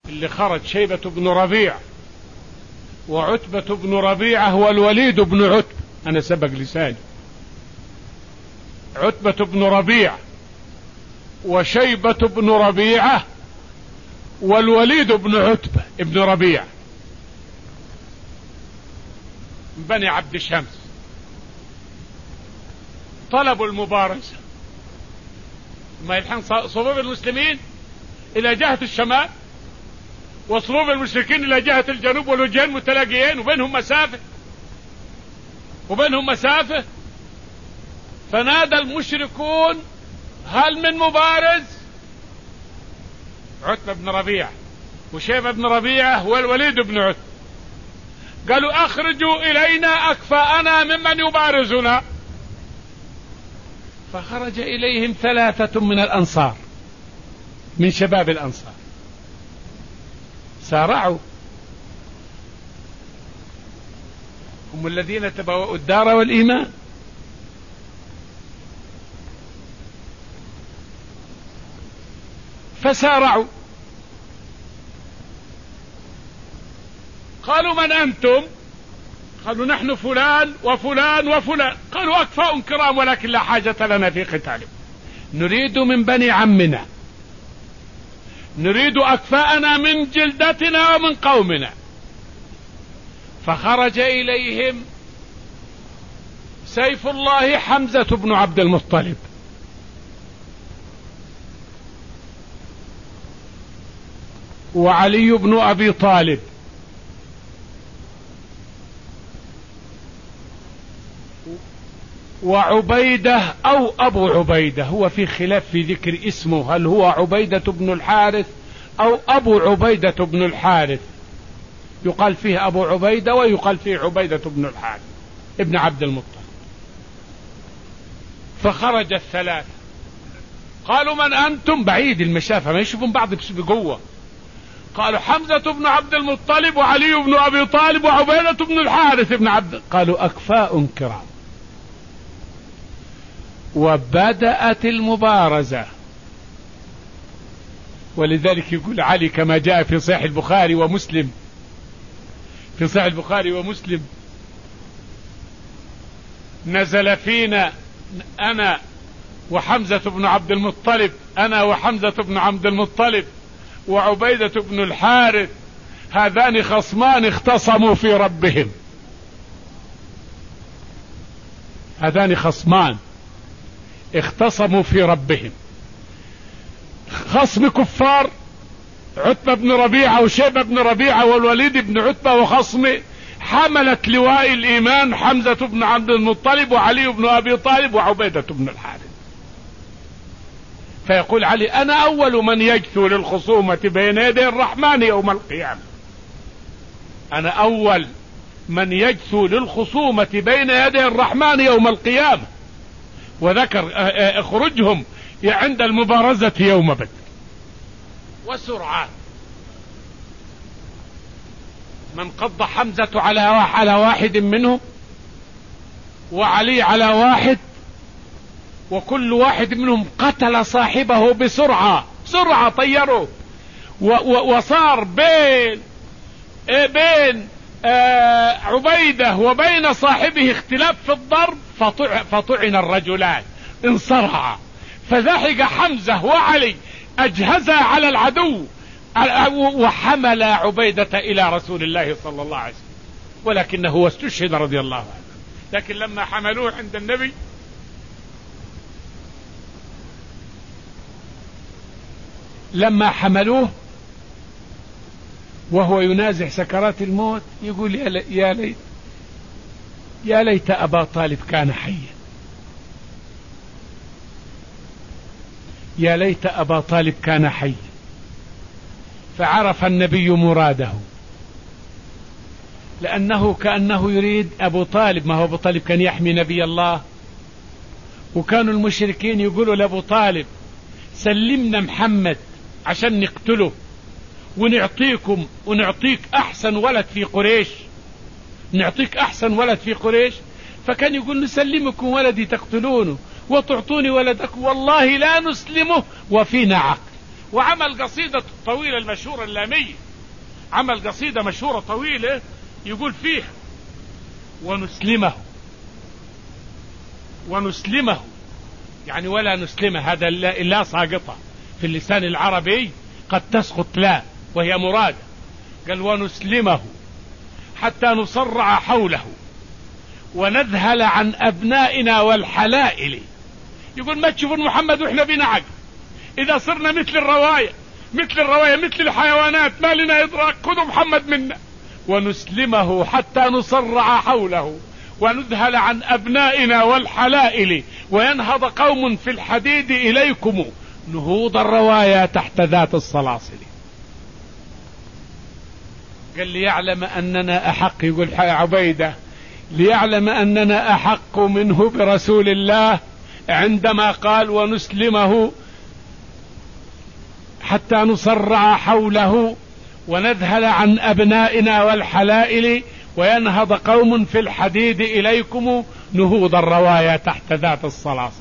اللي خرج شيبة بن ربيع وعتبة بن ربيعة والوليد بن عتبة، أنا سبق لساني، عتبة بن ربيعة وشيبة بن ربيعة والوليد بن عتبة ابن ربيعة من بني عبد شمس، طلبوا المبارزة. ما يلحن صفوف المسلمين إلى جهة الشمال وصفوف المشركين إلى جهة الجنوب، والوجهين متلاقيين وبينهم مسافة. فنادى المشركون: هل من مبارز؟ عتبة بن ربيعة وشيبة بن ربيعة والوليد بن عتبة قالوا: أخرجوا إلينا أكفاءنا ممن يبارزنا. فخرج إليهم 3 من الأنصار، من شباب الأنصار، سارعوا، هم الذين تبوأوا الدار والإيمان. فسارعوا، قالوا: من أنتم؟ قالوا: نحن فلان وفلان وفلان. قالوا: أكفاء كرام، ولكن لا حاجة لنا في قتالكم، نريد من بني عمنا، نريد أكفاءنا من جلدتنا ومن قومنا. فخرج إليهم سيف الله حمزة بن عبد المطلب وعلي بن أبي طالب وعبيدة أو أبو عبيدة، هو في خلاف في ذكر اسمه، هل هو عبيدة بن الحارث أو أبو عبيدة بن الحارث، يقال فيه أبو عبيدة ويقال فيه عبيدة بن الحارث ابن عبد المطلب. فخرج 3، قالوا: من أنتم؟ بعيد المسافة ما يشوفون بعض بقوة. قالوا: حمزة بن عبد المطلب وعلي بن أبي طالب وعبيدة بن الحارث ابن عبد. قالوا: أكفاء كرام. وبدأت المبارزة. ولذلك يقول علي كما جاء في صحيح البخاري ومسلم، في صحيح البخاري ومسلم: نزل فينا أنا وحمزة بن عبد المطلب، أنا وحمزة بن عبد المطلب وعبيدة بن الحارث، هذان خصمان اختصموا في ربهم. هذان خصمان اختصموا في ربهم، خصم كفار عتبة بن ربيعة وشيبة بن ربيعة والوليد بن عتبة، وخصم حملت لواء الإيمان حمزة بن عبد المطلب وعلي بن أبي طالب وعبيدة بن الحارث. فيقول علي: أنا أول من يجثو للخصومة بين يدي الرحمن يوم القيامة، أنا أول من يجثو للخصومة بين يدي الرحمن يوم القيامة. وذكر اخرجهم عند المبارزة يوم بدر. وسرعان من قض حمزة على واحد منهم، وعلي على واحد، وكل واحد منهم قتل صاحبه بسرعة، طيره، وصار بين عبيدة وبين صاحبه اختلاف في الضرب، فطعن الرجلان، انصرعا، فزحق حمزة وعلي أجهزا على العدو، وحمل عبيدة إلى رسول الله صلى الله عليه وسلم، ولكنه استشهد رضي الله عنه. لكن لما حملوه عند النبي وهو ينازع سكرات الموت يقول: يا ليت أبا طالب كان حيا، يا ليت أبا طالب كان حيا. فعرف النبي مراده، لأنه كأنه يريد أبو طالب، ما هو أبو طالب كان يحمي نبي الله، وكانوا المشركين يقولوا لأبو طالب: سلمنا محمد عشان نقتله ونعطيك أحسن ولد في قريش، نعطيك أحسن ولد في قريش. فكان يقول: نسلمكم ولدي تقتلونه وتعطوني ولدكم، والله لا نسلمه وفينا عقل، وعمل قصيدة طويلة المشهورة اللامية، عمل قصيدة مشهورة طويلة يقول فيها ونسلمه يعني ولا نسلمه، هذا لا ساقطة في اللسان العربي قد تسقط لا وهي مرادة. قال ونسلمه حتى نصرع حوله ونذهل عن أبنائنا والحلائل. يقول ما تشوفون محمد وإحنا بنعق، إذا صرنا مثل الرواية مثل الحيوانات ما لنا إدراك، خذوا محمد منا. ونسلمه حتى نصرع حوله ونذهل عن أبنائنا والحلائل وينهض قوم في الحديد إليكم نهوض الروايا تحت ذات الصلاصل. قال ليعلم أننا أحق، يقول عبيدة ليعلم أننا أحق منه برسول الله عندما قال ونسلمه حتى نصرع حوله ونذهل عن أبنائنا والحلائل وينهض قوم في الحديد إليكم نهوض الروايا تحت ذات الصلاصل.